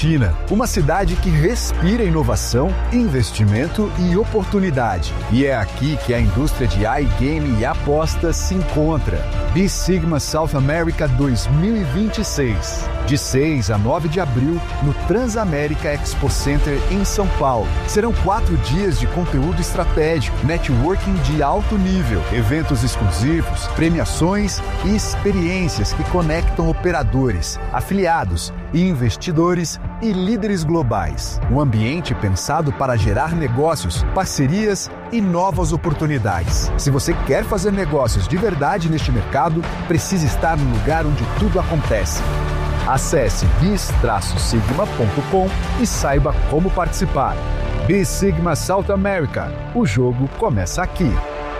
China, uma cidade que respira inovação, investimento e oportunidade. E é aqui que a indústria de iGame e apostas se encontra. B-Sigma South America 2026. De 6 a 9 de abril, no Transamérica Expo Center, em São Paulo. Serão 4 dias de conteúdo estratégico, networking de alto nível, eventos exclusivos, premiações e experiências que conectam operadores, afiliados, investidores e líderes globais. Um ambiente pensado para gerar negócios, parcerias e novas oportunidades. Se você quer fazer negócios de verdade neste mercado, precisa estar no lugar onde tudo acontece. Acesse bis-sigma.com e saiba como participar. B-Sigma South America. O jogo começa aqui.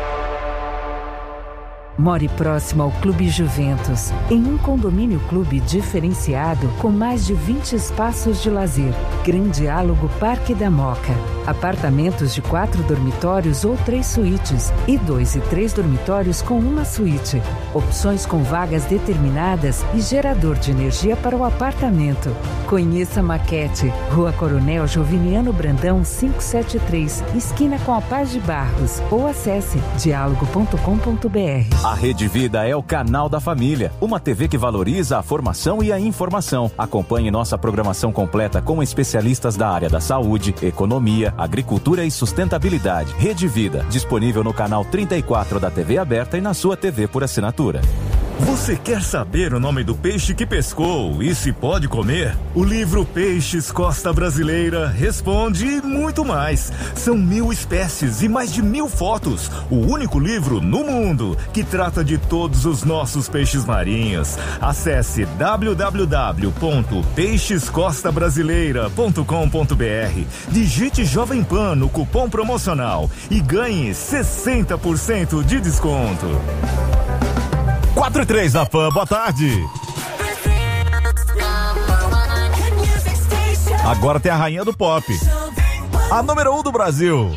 More próximo ao Clube Juventus, em um condomínio clube diferenciado com mais de 20 espaços de lazer. Grande Diálogo Parque da Moca. Apartamentos de 4 dormitórios ou 3 suítes e 2 e 3 dormitórios com uma suíte. Opções com vagas determinadas e gerador de energia para o apartamento. Conheça a Maquete, Rua Coronel Joviniano Brandão 573, esquina com a Paz de Barros, ou acesse dialogo.com.br. A Rede Vida é o canal da família, uma TV que valoriza a formação e a informação. Acompanhe nossa programação completa com especialistas da área da saúde, economia, agricultura e sustentabilidade. Rede Vida, disponível no canal 34 da TV aberta e na sua TV por assinatura. Você quer saber o nome do peixe que pescou e se pode comer? O livro Peixes Costa Brasileira responde e muito mais. São 1000 espécies e mais de 1000 fotos. O único livro no mundo que trata de todos os nossos peixes marinhos. Acesse www.peixescostabrasileira.com.br. Digite Jovem Pan no cupom promocional e ganhe 60% de desconto. 4 e 3 da Pan, boa tarde. Agora tem a rainha do pop, a número 1 do Brasil.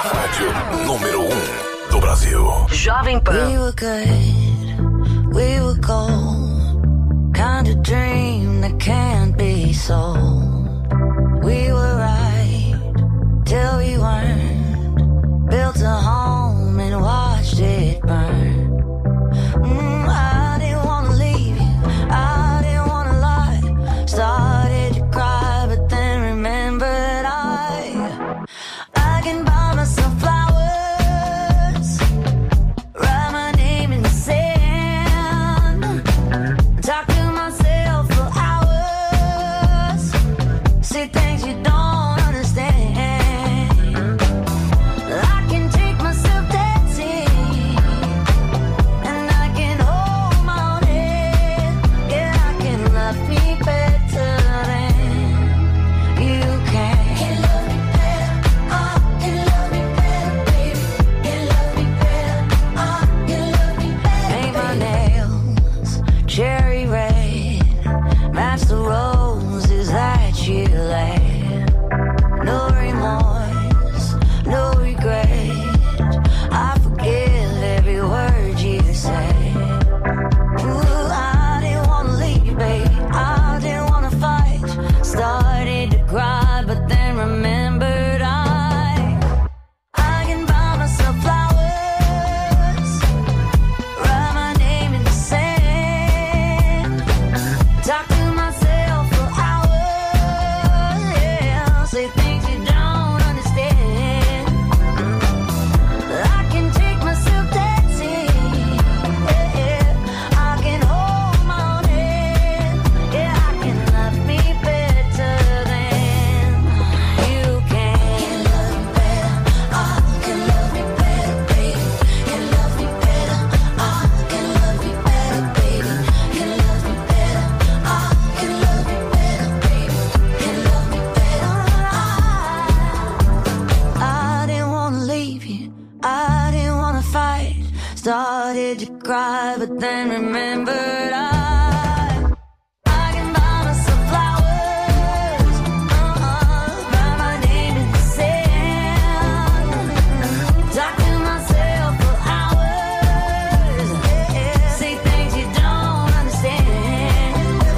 rádio número 1 do Brasil. Jovem Pan. We were good, we were gold, kind of dream that can't be sold. We were right till we weren't, built a home and watched it burn. I didn't want to leave you, I didn't want to lie, started to cry but then remembered I can buy myself flowers, write my name in the sand, talk to myself for hours, say things you don't understand. I can take myself dancing, and I can hold my own head. Yeah, I can love me better than you can. Can love me better, oh, can love me better, baby. Can love me better, oh, can love me better. Paint my nails cherry red, match the roses that you laid. No remorse, no regret, I forgive every word you say. Ooh, I didn't wanna leave, babe, I didn't wanna fight, started to cry but then remembered I can buy myself flowers, write my name in the sand, talk to myself for hours, yeah, say things you don't understand. I can take myself dancing, yeah, I can hold my own head, yeah, I can love me better than you can. Can love me better, oh, can love me better, baby. Can love me better, oh, can love me better, baby. Can love me better, oh, can love me better, baby. Can love me better, I didn't wanna leave you, I didn't wanna fight, started to cry but then remembered I can buy myself flowers, write my name in the sand, talk to myself for hours, say things you don't understand.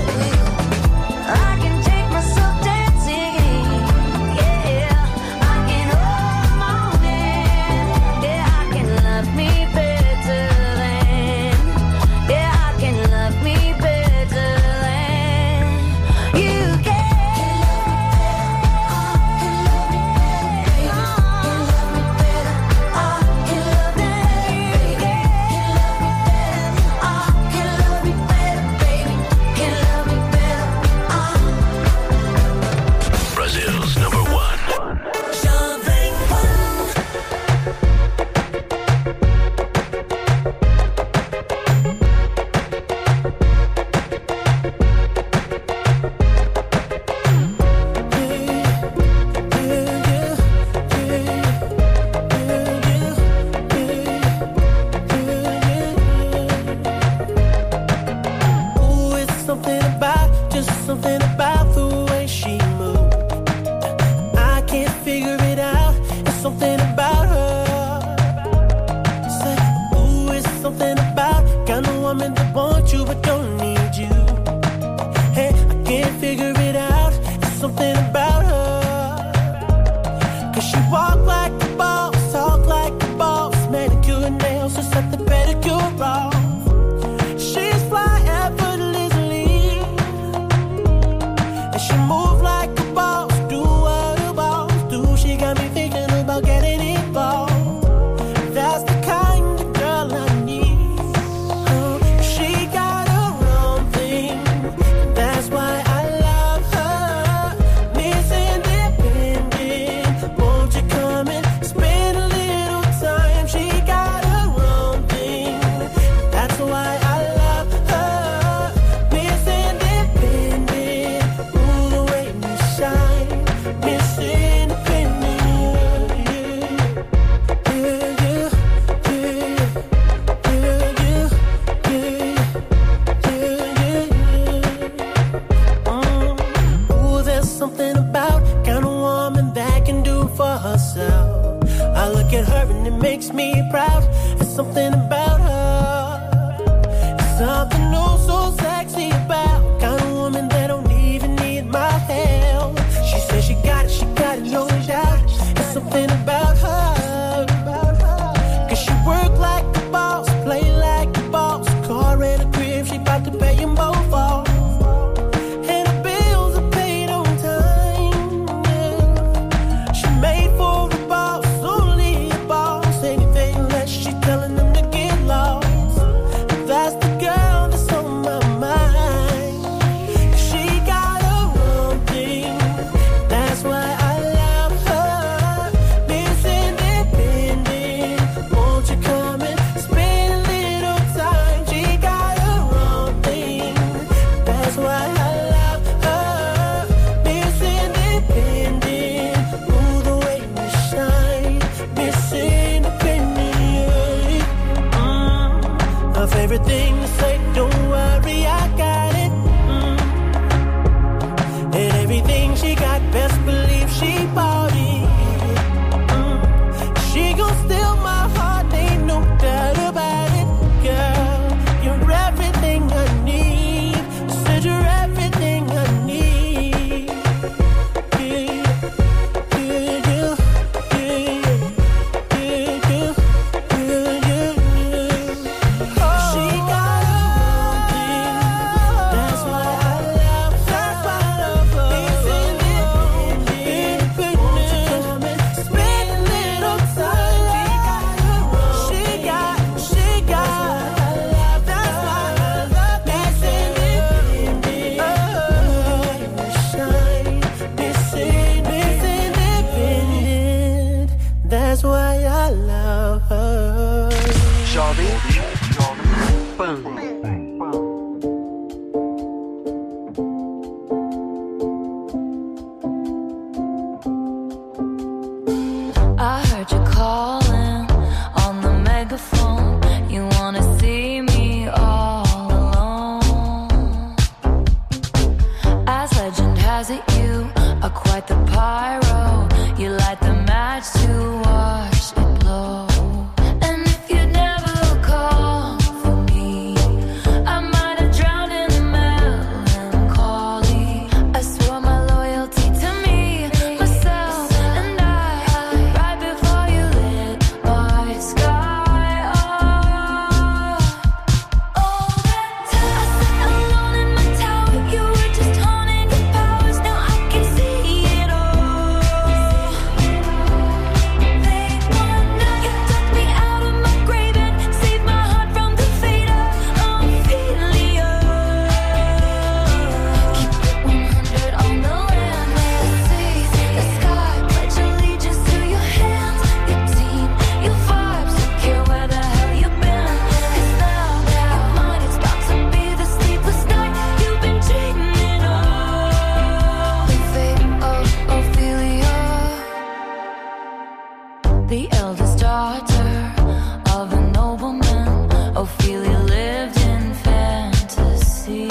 I can take myself dancing, yeah, I can hold my own hand, yeah, I can love me better than, yeah, I can love me better than you can. Brazil's number 1. Ooh, it's something about the way she moves. I can't figure it out. It's something about her. Say, ooh, it's something about kind of woman that wants you but don't need you. Hey, I can't figure it out. It's something about her. 'Cause she walk like a boss, talk like a boss, manicure and nails, just set the pedicure off. She's fly effortlessly, and she move like a boss, do what a boss do. She got me thinking about getting involved. That's the kind of girl I need. She got her own thing, that's why I love her. Miss Independent, won't you come and spend a little time? She got her own thing, that's why I love her. Miss Independent, ooh, the way you shine. Miss Independent, yeah, yeah, yeah, yeah, yeah, yeah, yeah. Ooh, there's something about kind of woman that can do for herself. I look and it makes me proud. There's something about her. There's something oh so sexy about kind of woman that don't even need my help. She says she got it, no doubt. There's something about her. Cause she work like the boss, play like the boss. Car and a crib, she bout to pay them both off. And her bills are paid on time, yeah. She made for the boss, only a boss. Anything less, she telling them to get lost. That's the girl that's on my mind. She got her own thing, that's why I love her. Miss Independent, won't you come and spend a little time? She got her own thing, that's why I love her. Miss Independent, ooh, the way you shine. Miss Independent, her favorite thing to say, don't worry, I got it. And everything she got, best believe she bought it. She gon' steal my heart, ain't no doubt about it. Girl, you're everything I need. Said you're everything I need. She got her own thing, that's why I love her. Miss Independent, won't you come and spend a little time? She got, that's why I love Miss Independent. Oh, shine, Miss Independent, that's why I love her. Jovem Pan. I heard you calling on the megaphone. You wanna see me all alone. As legend has it, you are quite the pyro. You light the match to watch it blow. And if you'd never call for me, I might have drowned in the melancholy. I swore my loyalty to me, myself, and I. Right before you lit my sky up. All that time I sat alone in my tower, you were just honing your powers. Now I can see it all. Late one night, you took me out of my grave and saved my heart from the fate of Ophelia. Keep it 100 on the land, the sea, the sky. Pledge allegiance to your hands, your team, your vibes. Don't care where the hell you've been. 'Cause now mine, it's about to be the sleepless night you've been dreaming of. The fate of Ophelia, the eldest daughter of a nobleman. Ophelia lived in fantasy,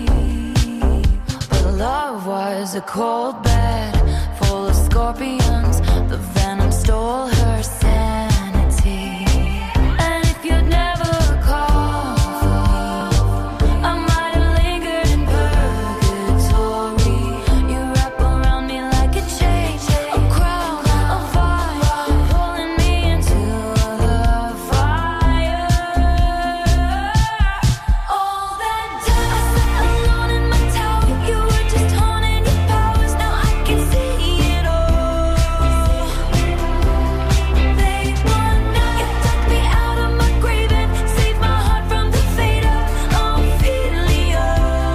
but love was a cold bed full of scorpions. The venom stole her sanity. And if you'd never called for me, I might have lingered in purgatory. You wrap around me like a chain, a crown, a vine, pulling me into the fire. All that time I sat alone in my tower, you were just honing your powers. Now I can see it all. Late one night, you took me out of my grave and saved my heart from the fate of Ophelia.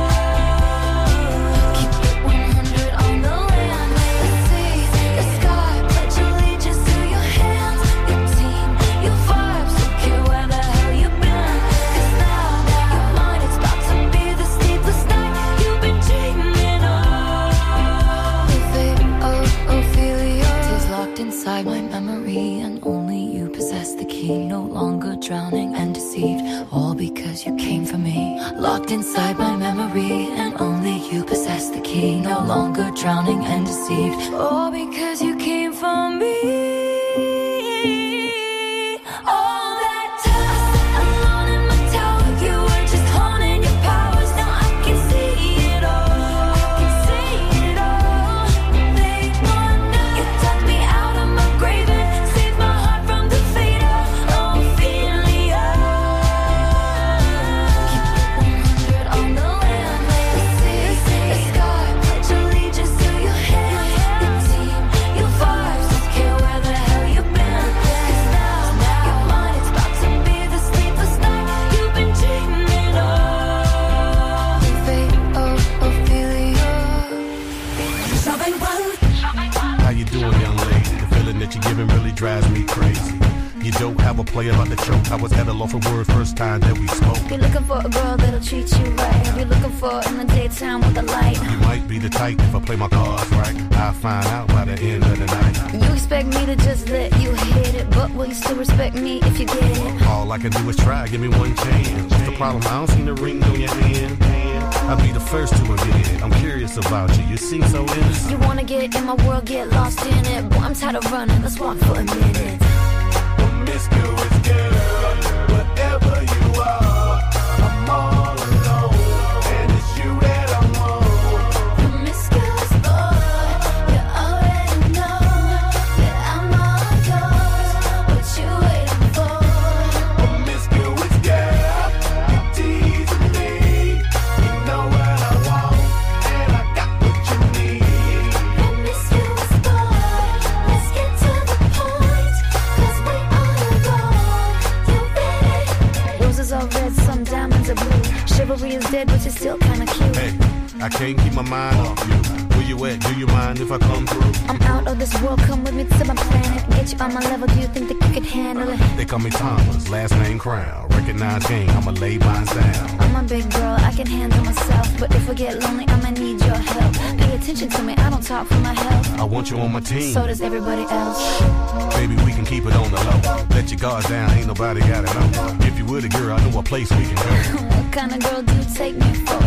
Keep it 100 on the land, the sea, the sky. Pledge allegiance to your hands, your team, your vibes. Don't care where the hell you've been. 'Cause now you're mine, it's about to be the sleepless night you've been dreaming of. The fate of Ophelia is locked inside my memory, and only you possess the key. No longer drowning and deceived, all because you came for me. Locked inside my memory, and only you possess the key. No longer drowning and deceived, all because you came for me. drives me crazy. You don't have a play about the choke. I was at a loss for words first time that we spoke. You're looking for a girl that'll treat you right. You're looking for in the daytime with a light. You might be the type if I play my cards right. I'll find out by the end of the night. You expect me to just let you hit it, but will you still respect me if you get it? All I can do is try, give me one chance. What's the problem? I don't see the ring on your hand. I'll be the first to admit it. I'm curious about you. You seem so innocent. You wanna get in my world, get lost in it. Boy, I'm tired of running. Let's walk for a minute. Promiscuous girl, whatever you are, I'm all alone, and it's you that I want. Promiscuous boy, you already know that I'm all yours. What you waiting for? Promiscuous girl, you teasing me. You know what I want, and I got what you need. Promiscuous boy, let's get to the point, 'cause we roses are red, some diamonds are blue. Chivalry is dead, but you're still kinda cute. Hey, I can't keep my mind off you. Where you at? Do you mind if I come through? I'm out of this world, come with me to my planet. Get you on my level, do you think that you could handle it? They call me Thomas, last name Crown. Recognize game, I'ma lay mine down. I'm a big girl, I can handle myself. But if I get lonely, I'ma need your help. Pay attention to me, I don't talk for my health. I want you on my team. So does everybody else. Baby, we can keep it on the low. Let your guard down, ain't nobody gotta know. If you were the girl, I know a place we can go. What kind of girl do you take me for?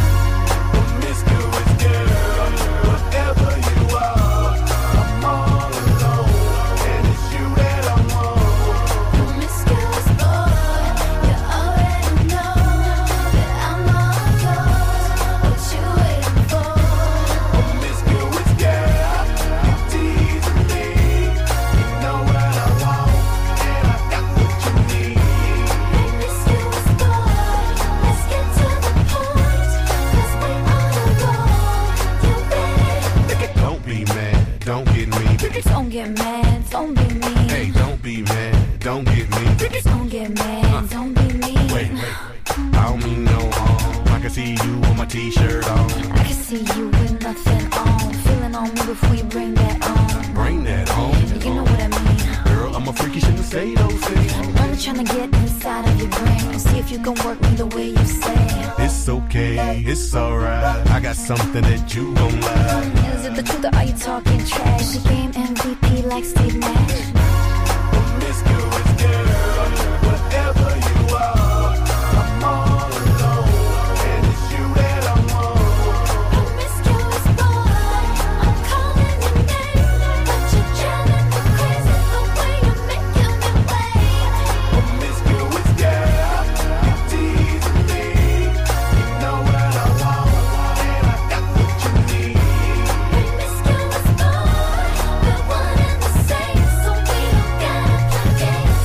Promiscuous girl, whatever you are, I'm all alone, and it's you that I want. Promiscuous boy, you already know that I'm all yours. What you waiting for? Promiscuous girl, you teasing me. You know what I want, and I got what you need. Promiscuous boy, let's get to the point, 'cause we all alone. You ready? Don't be mad, don't get me. Don't get mad, don't be mean. Hey, don't be mad, don't get me. Don't get mad, don't be mean. Wait, I don't mean no harm. I can see you with my t-shirt on. I can see you with nothing on. Feeling on me before you bring that on. Bring that on. You know what I mean. Girl, I'm a freaky, shouldn't say those things. I'm only trying to get inside of your brain and see if you can work me the way you say. It's okay, it's alright. I got something that you gon' like. Is it the truth or are you talking trash? The game MVP like Steve Nash. Promiscuous girl, whatever you are, I'm all alone, and it's you that I want. Promiscuous boy, I'm calling your name, but you're driving me crazy the way you're making me wait. Promiscuous girl, you teasing me. You know what I want, and I got what you need. Promiscuous boy, we're one and the same, so we don't gotta play games.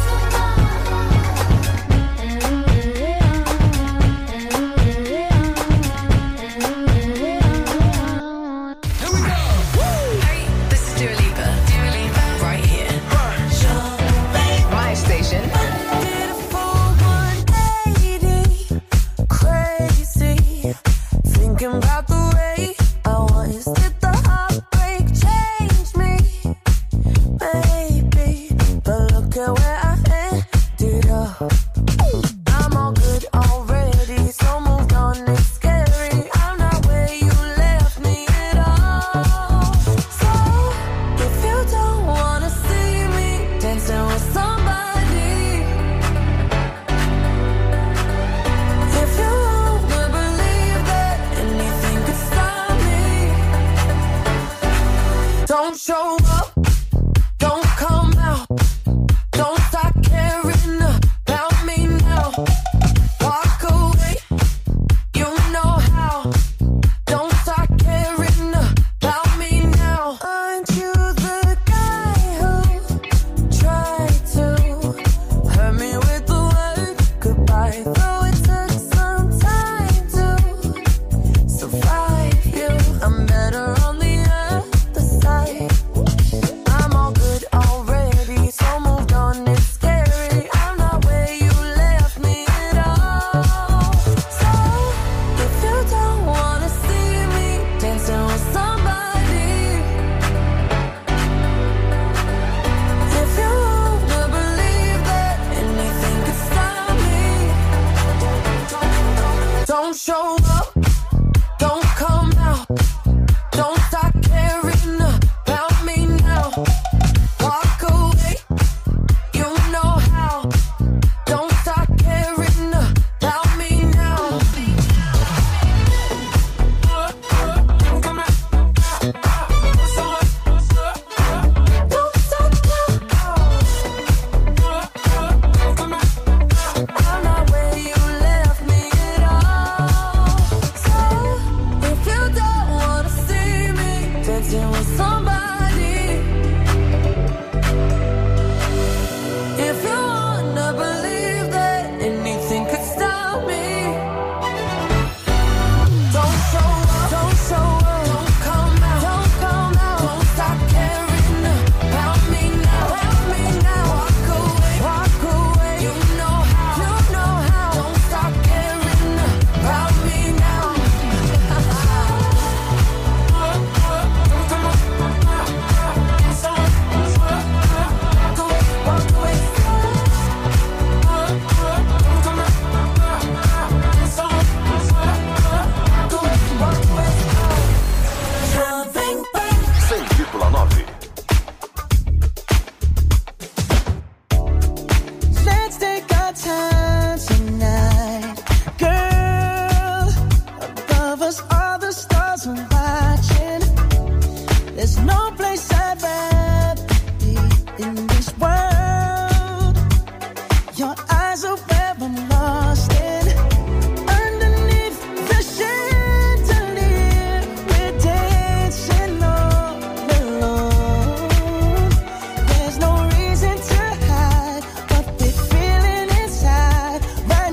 in this world. Your eyes are where I'm lost in. Underneath the chandelier, we're dancing all alone. There's no reason to hide what we're feeling inside right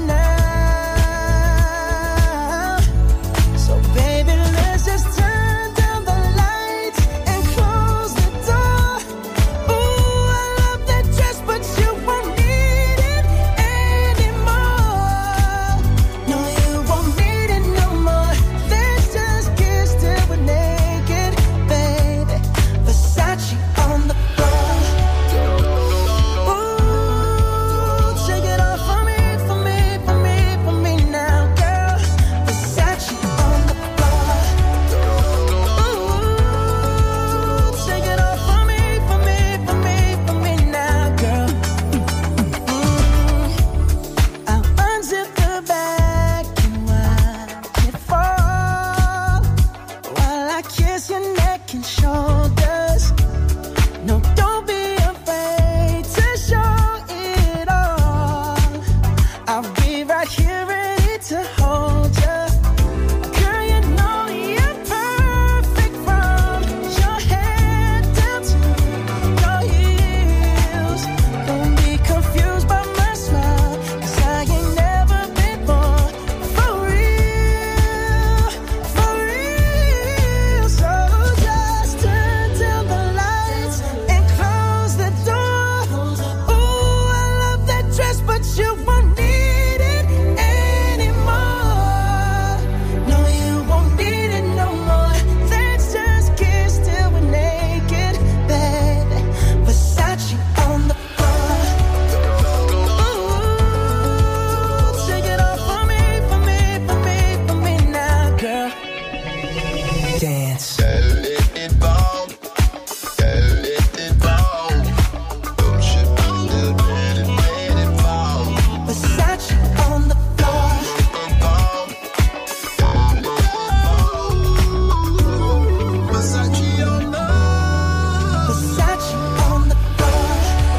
now. So baby, let's just turn down the lights and close the door. Ooh, I love that dress, but you won't need it anymore. No, you won't need it no more. Let's just kiss till we're naked, baby. Versace on the floor. Ooh, take it off for me, for me, for me, for me now, girl. Versace on the floor. Ooh, take it off for me, for me, for me, for me now, girl. I'll unzip the bag and watch it fall while I kiss your neck and shoulders. No, don't be afraid to show it all. I'll be right here ready to hold you. Girl, you know you're perfect from your head down to your heels. Don't be confused by my smile, 'cause I ain't never been born for real, for real. So just turn down the lights and close the door. Ooh, I love that dress, but you won't need it anymore. No, you won't need it no more. Let's just kiss till we're naked, baby. Versace on the floor. Ooh, take it off for me, for me, for me, for me now, girl. Dance. Versace on the floor. Versace on the floor.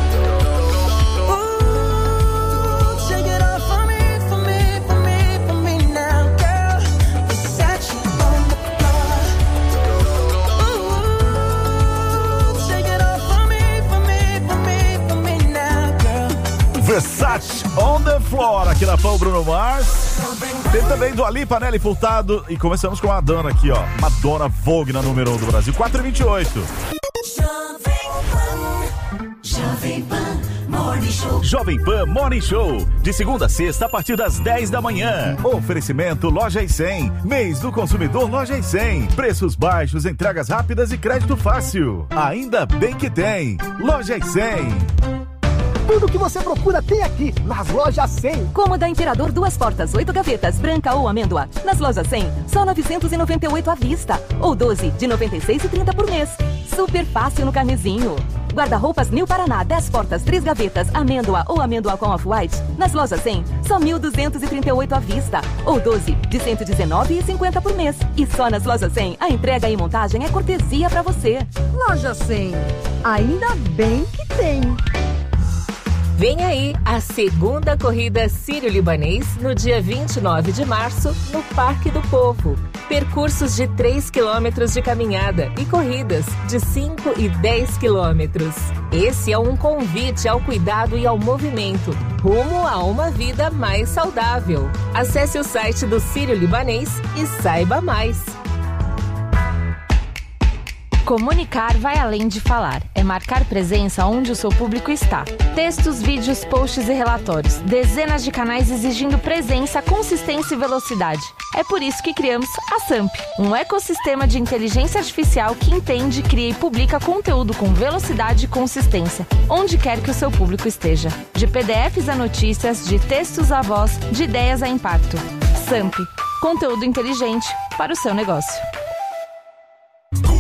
Ooh, take it off for me, for me, for me, for me now, girl. Versace on the floor. Ooh, take it off for me, for me, for me, for me now, girl. Versace on the floor, aqui na Pão Bruno Mars. Tem também Dua Lipa, Nelly Furtado. E começamos com a Madonna aqui, ó. Madonna Vogue na número 1 do Brasil, 4h28. Jovem Pan Morning Show, de segunda a sexta a partir das 10 da manhã. Oferecimento Loja e 100, mês do consumidor Loja e 100. Preços baixos, entregas rápidas e crédito fácil. Ainda bem que tem. Loja e 100. Tudo que você procura tem aqui, nas lojas 100. Cômoda Imperador, 2 portas, 8 gavetas, branca ou amêndoa. Nas lojas 100, só 998 à vista. Ou 12, de 96,30 por mês. Super fácil no carnezinho. Guarda-roupas New Paraná, 10 portas, 3 gavetas, amêndoa ou amêndoa com off-white. Nas lojas 100, só 1.238 à vista. Ou 12, de 119,50 por mês. E só nas lojas 100, a entrega e montagem é cortesia pra você. Loja 100, ainda bem que tem. Vem aí a segunda corrida Sírio-Libanês no dia 29 de março no Parque do Povo. Percursos de 3 quilômetros de caminhada e corridas de 5 e 10 quilômetros. Esse é um convite ao cuidado e ao movimento, rumo a uma vida mais saudável. Acesse o site do Sírio-Libanês e saiba mais. Comunicar vai além de falar. É marcar presença onde o seu público está. Textos, vídeos, posts e relatórios. Dezenas de canais exigindo presença, consistência e velocidade. É por isso que criamos a SAMP, um ecossistema de inteligência artificial que entende, cria e publica conteúdo com velocidade e consistência, onde quer que o seu público esteja. De PDFs a notícias, de textos a voz, de ideias a impacto. SAMP, conteúdo inteligente para o seu negócio. Toque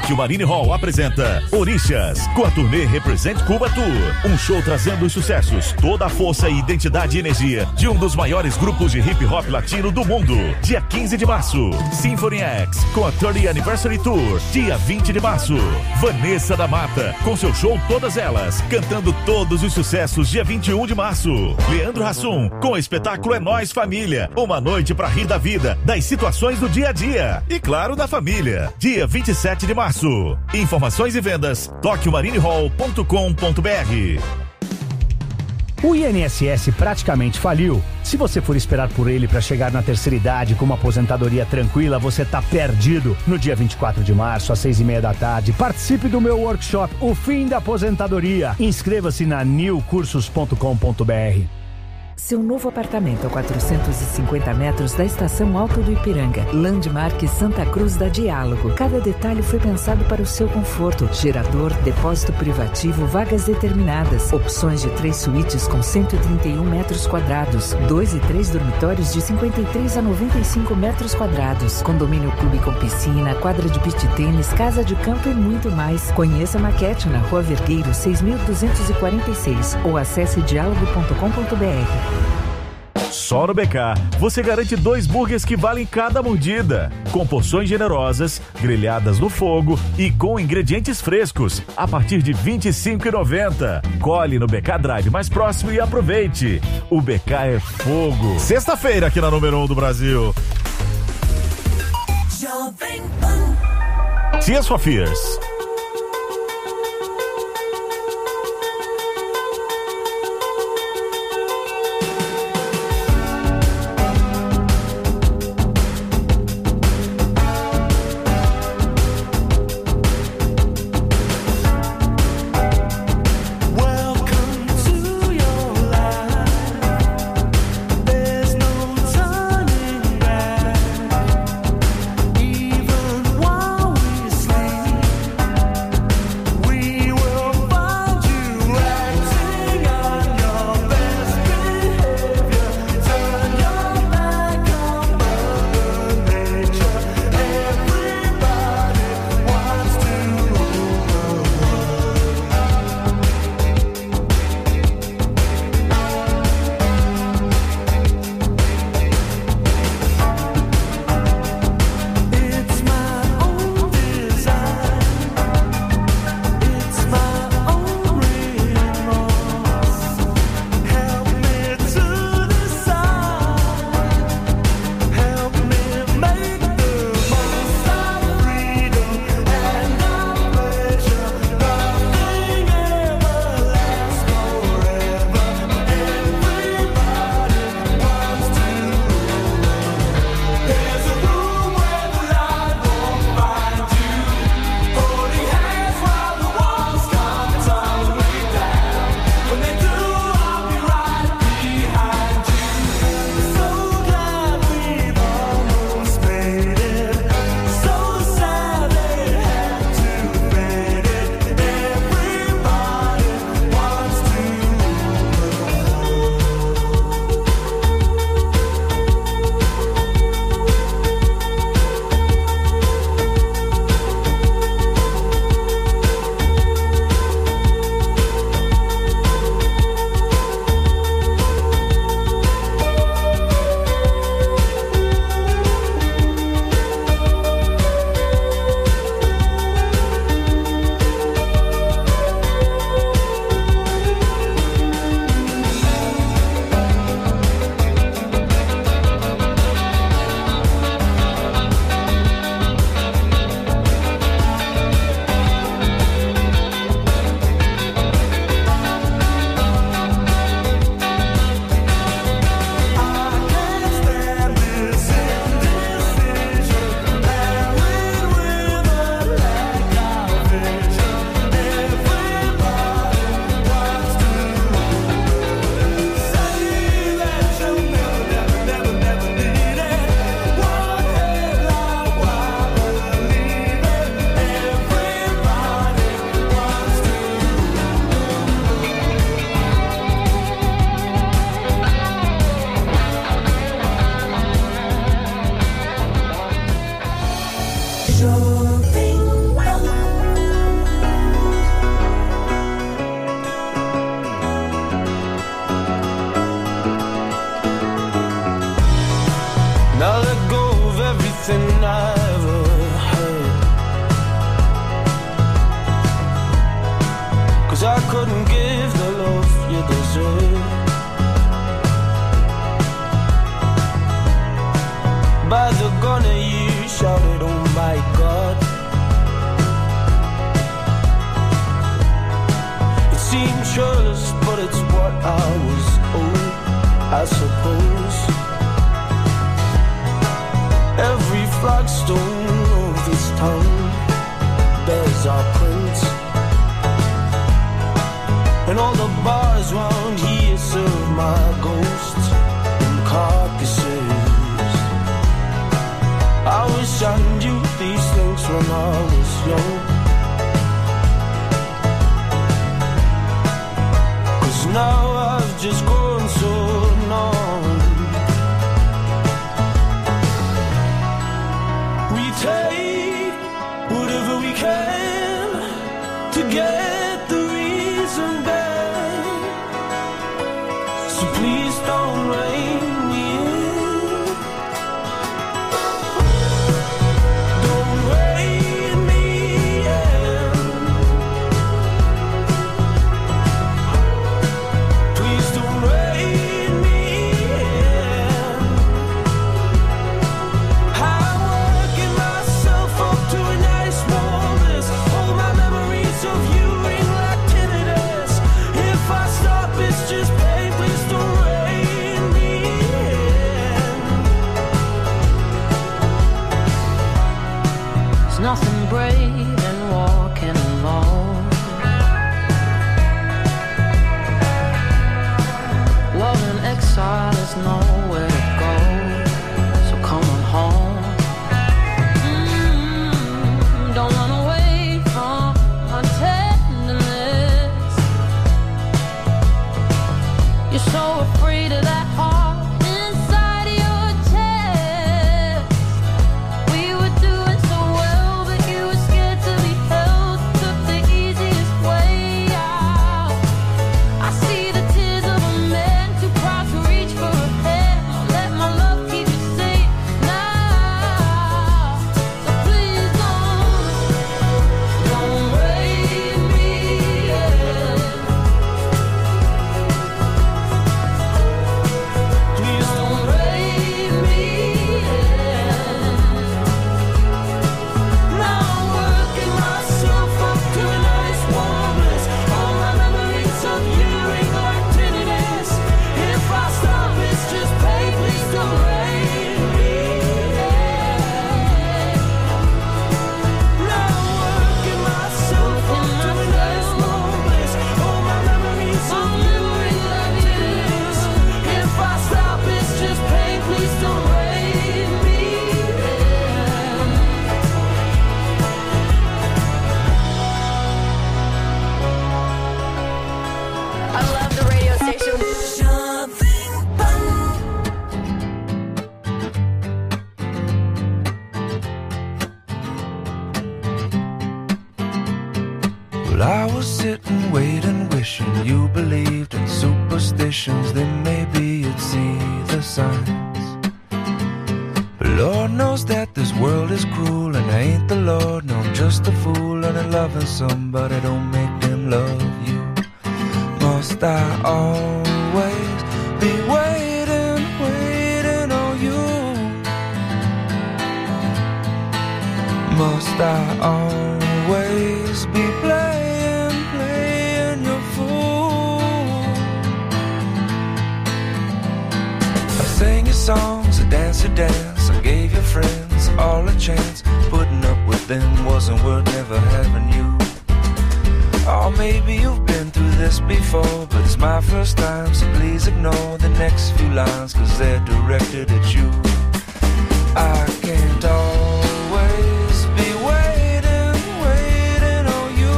Tóquio Marine Hall apresenta Orixás, com a turnê Represent Cuba Tour. Um show trazendo os sucessos, toda a força e identidade e energia de um dos maiores grupos de hip hop latino do mundo. Dia 15 de março, Symphony X, com a 30th Anniversary Tour. Dia 20 de março, Vanessa da Mata, com seu show Todas Elas, cantando todos os sucessos. Dia 21 de março, Leandro Hassum, com o espetáculo É Nós Família. Uma noite pra rir da vida, das situações do dia a dia e, claro, da família. Dia 27 de março. Informações e vendas, tokyomarinehall.com.br. O INSS praticamente faliu. Se você for esperar por ele para chegar na terceira idade com uma aposentadoria tranquila, você tá perdido. No dia 24 de março, às 6:30 da tarde, participe do meu workshop, O Fim da Aposentadoria. Inscreva-se na newcursos.com.br. Seu novo apartamento a 450 metros da Estação Alto do Ipiranga. Landmark Santa Cruz da Diálogo. Cada detalhe foi pensado para o seu conforto. Gerador, depósito privativo, vagas determinadas. Opções de 3 suítes com 131 metros quadrados. 2 e 3 dormitórios de 53 a 95 metros quadrados. Condomínio clube com piscina, quadra de beach tênis, casa de campo e muito mais. Conheça a maquete na Rua Vergueiro 6.246 ou acesse diálogo.com.br. Só no BK, você garante 2 burgers que valem cada mordida. Com porções generosas, grelhadas no fogo e com ingredientes frescos, a partir de R$ 25,90. Colhe no BK Drive mais próximo e aproveite. O BK é fogo. Sexta-feira aqui na número 1 do Brasil. Tears for Fears. give the love you deserve. By the gunner you shouted, oh my God. It seemed churlish, but it's what I was owed, I suppose. Every flagstone of this town bears our prints, and all the bars round here serve my ghosts and carcasses. I wish I knew these things when I was young, 'cause now I've just grown so numb. We take whatever we can to get the reason back, so please don't rein me in. Don't rein me in. Please don't rein me in. I'm working myself up to a nice warmness. All my memories of you ring like tinnitus. If I stop, it's just pain. Please don't rein me in. There's nothing brave in walking alone. Love in exile is nowhere to go, so come on home. Don't run away from my tenderness. You're so afraid of that heart inside of your chest. We were doing so well, but you were scared to be held. Took the easiest way out. I see the tears of a man too proud to reach for a hand. Let my love keep you safe now. So please don't rein me in. Please don't rein me in. Now I'm working myself up to a nice warmness. All my memories of you ring like tinnitus. If I stop, it's just pain. Please don't rein me in. Now I'm working myself up to a nice warmness. All my memories of you ring like tinnitus. If I stop, it's just pain. Please don't rein me in. I love the radio station. Well, I was sitting, waiting, wishing you believed in superstitions. Then maybe you'd see the signs. But Lord knows that this world is cruel, and I ain't the Lord. No, I'm just a fool, and I'm loving somebody don't make them love you. Must I always be waiting, waiting on you? Must I always be playing, playing your fool? I sang your songs, I danced your dance, I gave your friends all a chance. Putting up with them wasn't worth never having you. Or maybe you've been through this before, but it's my first time, so please ignore the next few lines, 'cause they're directed at you. I can't always be waiting, waiting on you.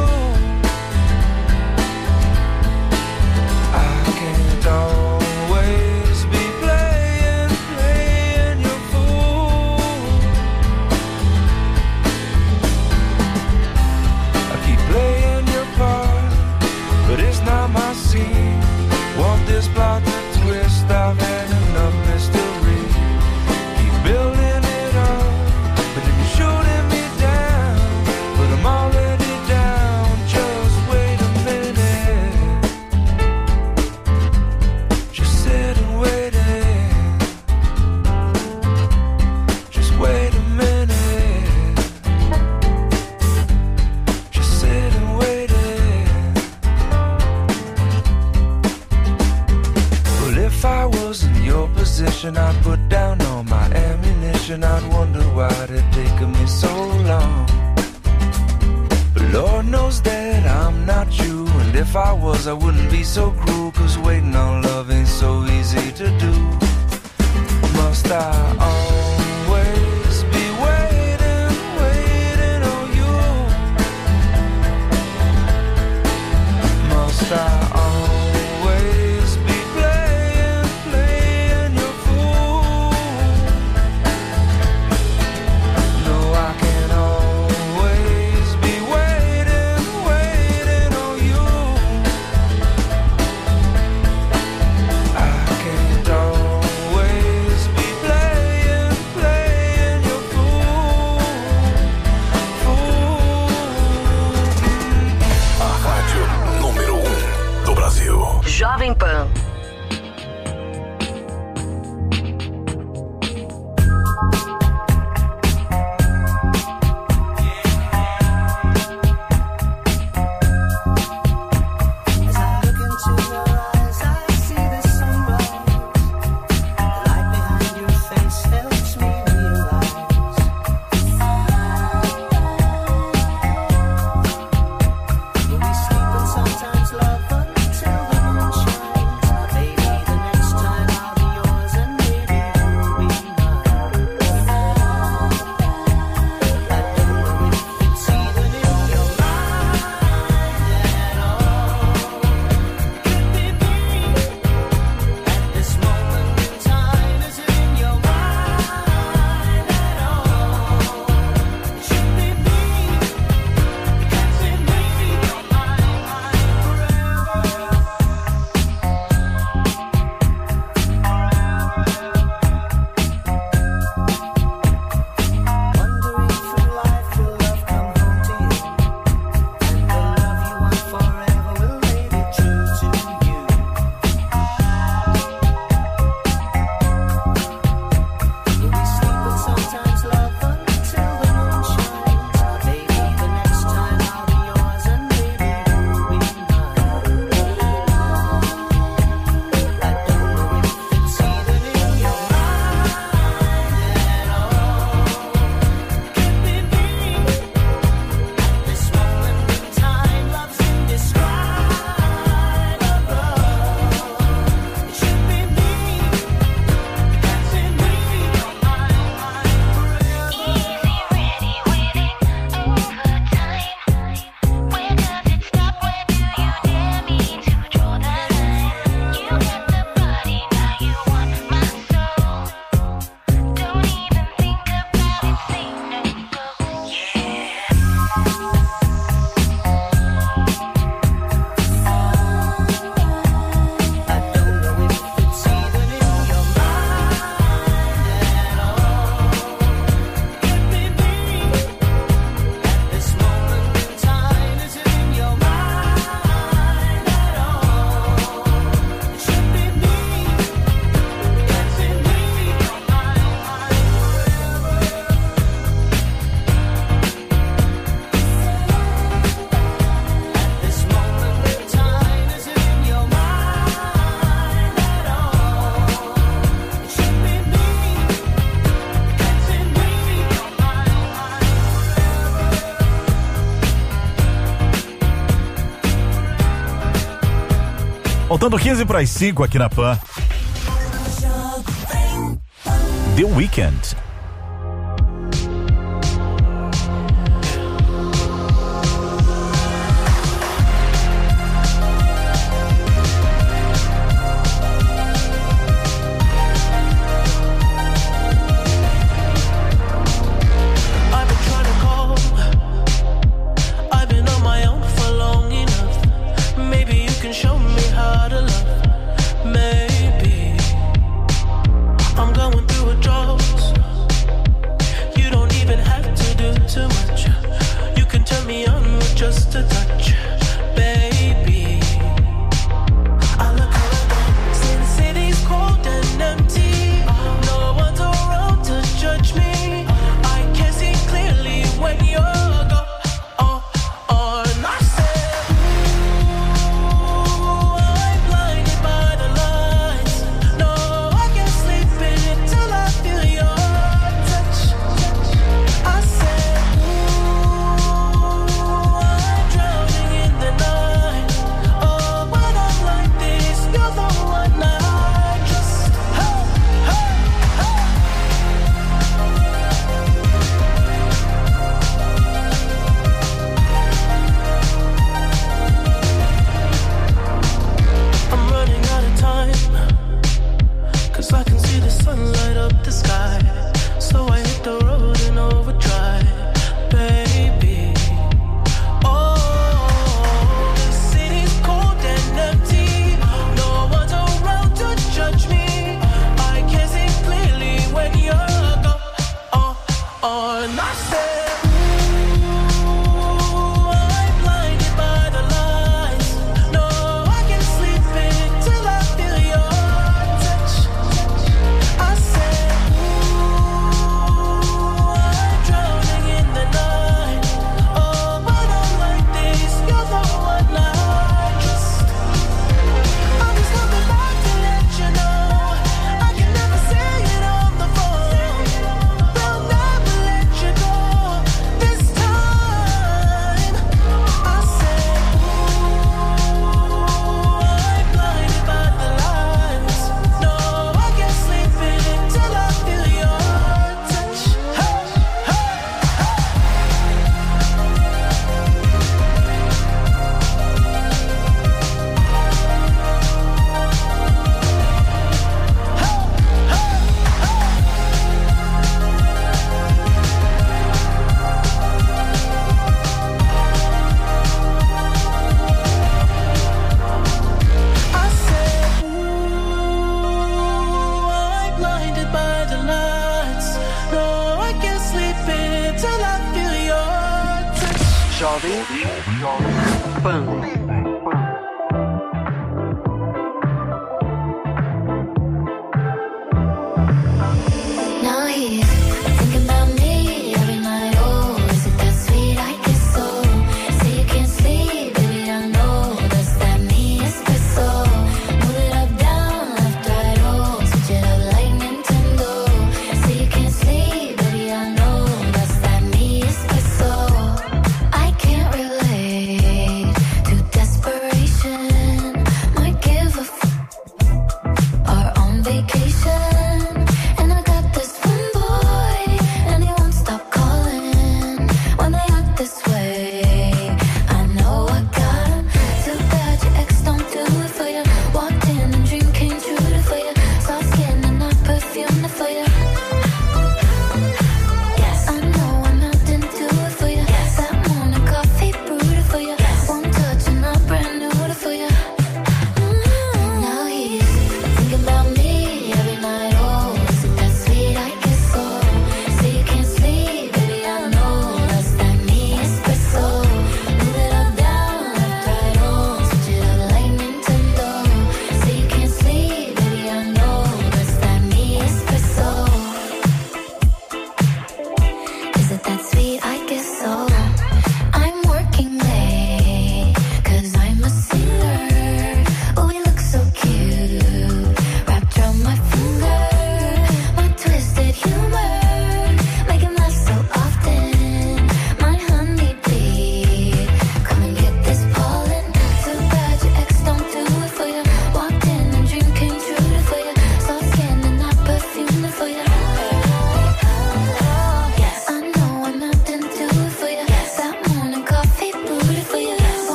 I can't always be playing, playing your fool. I keep playing your part, but it's not my scene. Want this plot to twist, I've had enough mystery. Keep building it up, but then you're shooting me down. But I'm already down, just wait a minute. position, I'd put down all my ammunition. I'd wonder why it taken me so long. But Lord knows that I'm not you, and if I was, I wouldn't be so cruel, 'cause waiting on love ain't so easy to do. Must I always be waiting, waiting on you? Must I always be playing, playing your fool? No, I can't always be waiting, waiting on you. I can't always be playing, playing your fool, fool. A rádio número 1 do Brasil. Jovem Pan. Sometimes love until the moon shines. Maybe the next time I'll be yours and maybe you'll be mine. I don't know if it's even in your mind at all. Could it be at this moment in time? Is it in your mind at all? Should it be? Because it may be your mind Wandering through life, will love come home to you? And the love you want forever will make it true to you. Will we sleep and sometimes love until the moon shines? Maybe the next time I'll be yours and maybe you'll be mine. I don't know if it's even in your mind at all. Could it be at this moment in time, love's indescribable? It should be me, because it may be your mind forever. Easy, ready, waiting over time. Where does it stop? Where do you dare me to draw the line? You got the body, now you want my soul. Don't even think about it, say no, yeah. I don't know if it's even in your mind at all. Could it be at this moment in time? Is it in your mind at all? It should be me, because it may be your mind At this moment in time, is it in your mind at all? It should be me, because it may be your mind Faltando 15 para as 5 aqui na Pan. The Weeknd. I've been trying to call. I've been on my own for long enough. Maybe you can show me how to love. Maybe I'm going through a drought. Jovem Pan. Now he's thinking about me every night. Oh, is it that sweet? I guess so. Say you can't sleep, baby. I know that's that me espresso. Move it up, down, left, right. Oh, switch it up like Nintendo. Say you can't sleep, baby. I know that's that me espresso. I can't relate to desperation. Might give a are on vacation.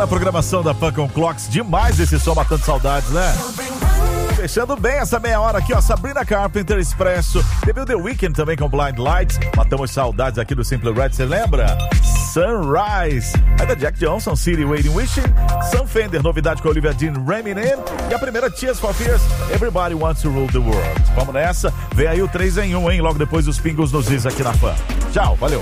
a programação da Funk on Clocks. Demais esse som, matando saudades, né? Fechando bem essa meia hora aqui, ó. Sabrina Carpenter, Expresso. Teve o The Weeknd também com Blind Lights. Matamos saudades aqui do Simple Red, você lembra? Sunrise. Aí da Jack Johnson, City Waiting Wishing. Sam Fender, novidade com Olivia Dean, Reminin. E a primeira, Tears for Fears, Everybody Wants to Rule the World. Vamos nessa. Vem aí o 3 em 1, hein? Logo depois os pingos nos is aqui na Fã. Tchau, valeu.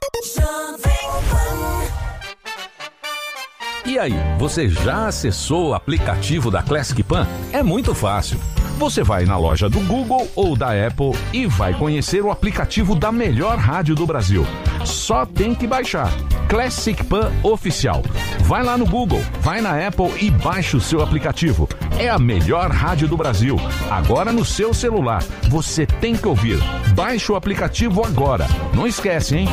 E aí, você já acessou o aplicativo da Classic Pan? É muito fácil. Você vai na loja do Google ou da Apple e vai conhecer o aplicativo da melhor rádio do Brasil. Só tem que baixar. Classic Pan Oficial. Vai lá no Google, vai na Apple e baixa o seu aplicativo. É a melhor rádio do Brasil. Agora no seu celular. Você tem que ouvir. Baixe o aplicativo agora. Não esquece, hein?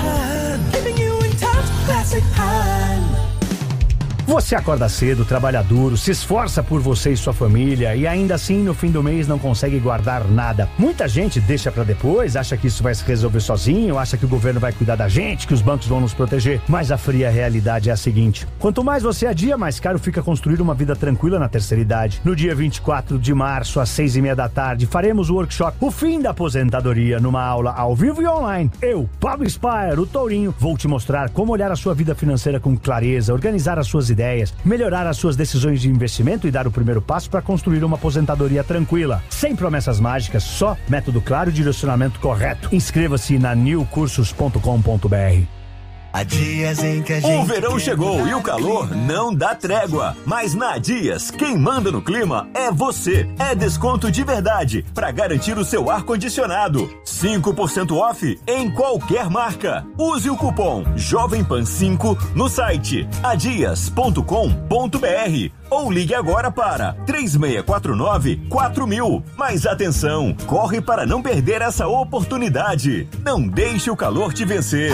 Você acorda cedo, trabalha duro, se esforça por você e sua família e ainda assim no fim do mês não consegue guardar nada. Muita gente deixa pra depois, acha que isso vai se resolver sozinho, acha que o governo vai cuidar da gente, que os bancos vão nos proteger. Mas a fria realidade é a seguinte: quanto mais você adia, mais caro fica construir uma vida tranquila na terceira idade. No dia 24 de março, às 6:30 da tarde, faremos o workshop O Fim da Aposentadoria, numa aula ao vivo e online. Eu, Pablo Spire, o Tourinho, vou te mostrar como olhar a sua vida financeira com clareza, organizar as suas ideias, melhorar as suas decisões de investimento e dar o primeiro passo para construir uma aposentadoria tranquila. Sem promessas mágicas, só método claro e direcionamento correto. Inscreva-se na newcursos.com.br. Há dias em que a gente... O verão chegou e o calor não dá trégua. Mas na Dias, quem manda no clima é você. É desconto de verdade para garantir o seu ar-condicionado. 5% off em qualquer marca. Use o cupom JovemPan5 no site adias.com.br ou ligue agora para 3649-4000. Mas atenção, corre para não perder essa oportunidade. Não deixe o calor te vencer.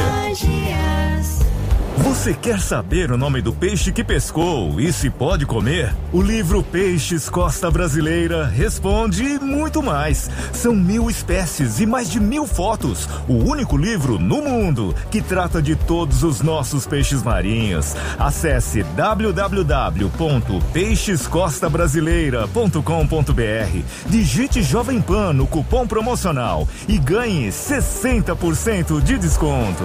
Você quer saber o nome do peixe que pescou e se pode comer? O livro Peixes Costa Brasileira responde e muito mais. São 1000 espécies e mais de 1000 fotos. O único livro no mundo que trata de todos os nossos peixes marinhos. Acesse www.peixescostabrasileira.com.br. Digite Jovem Pan no cupom promocional e ganhe 60% de desconto.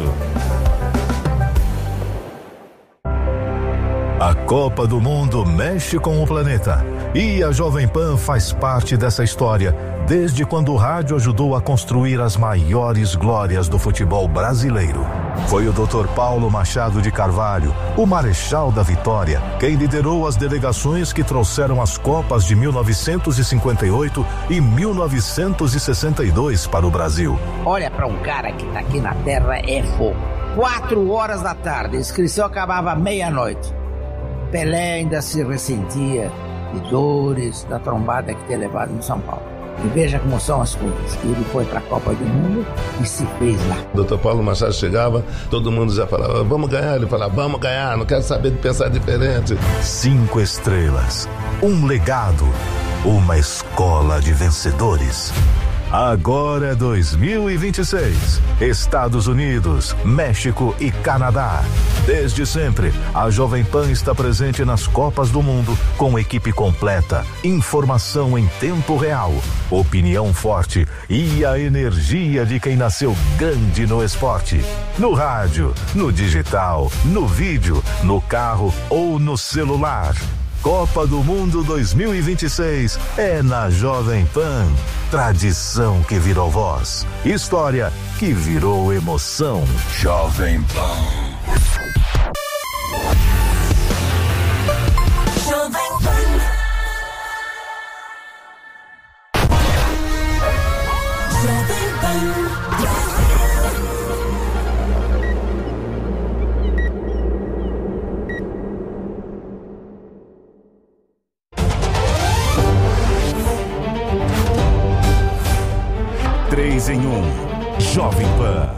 A Copa do Mundo mexe com o planeta e a Jovem Pan faz parte dessa história desde quando o rádio ajudou a construir as maiores glórias do futebol brasileiro. Foi o Dr. Paulo Machado de Carvalho, o Marechal da Vitória, quem liderou as delegações que trouxeram as Copas de 1958 e 1962 para o Brasil. Olha, para um cara que tá aqui na Terra é fogo. 4 horas da tarde, a inscrição acabava meia-noite. Pelé ainda se ressentia de dores da trombada que tinha levado em São Paulo. E veja como são as coisas. Ele foi para a Copa do Mundo e se fez lá. O Dr. Paulo Machado chegava, todo mundo já falava, vamos ganhar. Ele falava, vamos ganhar, não quero saber de pensar diferente. 5 estrelas, um legado, uma escola de vencedores. Agora é 2026. Estados Unidos, México e Canadá. Desde sempre, a Jovem Pan está presente nas Copas do Mundo com equipe completa, informação em tempo real, opinião forte e a energia de quem nasceu grande no esporte. No rádio, no digital, no vídeo, no carro ou no celular. Copa do Mundo 2026 é na Jovem Pan. Tradição que virou voz. História que virou emoção. Jovem Pan. Jovem Pan. Jovem Pan. 3 em 1. Jovem Pan.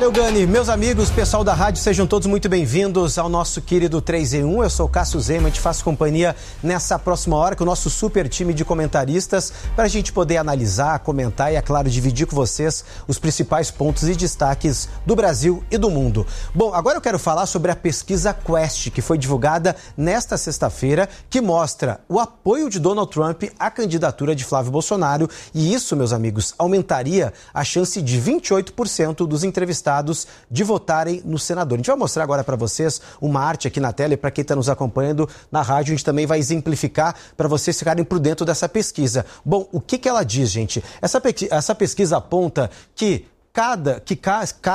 Valeu, Gani. Meus amigos, pessoal da rádio, sejam todos muito bem-vindos ao nosso querido 3 em 1. Eu sou o Cássio Zema, te faço companhia nessa próxima hora com o nosso super time de comentaristas para a gente poder analisar, comentar e, é claro, dividir com vocês os principais pontos e destaques do Brasil e do mundo. Bom, agora eu quero falar sobre a pesquisa Quest, que foi divulgada nesta sexta-feira, que mostra o apoio de Donald Trump à candidatura de Flávio Bolsonaro, e isso, meus amigos, aumentaria a chance de 28% dos entrevistados de votarem no senador. A gente vai mostrar agora para vocês uma arte aqui na tela, e para quem está nos acompanhando na rádio, a gente também vai exemplificar para vocês ficarem por dentro dessa pesquisa. Bom, o que ela diz, gente? Essa pesquisa aponta que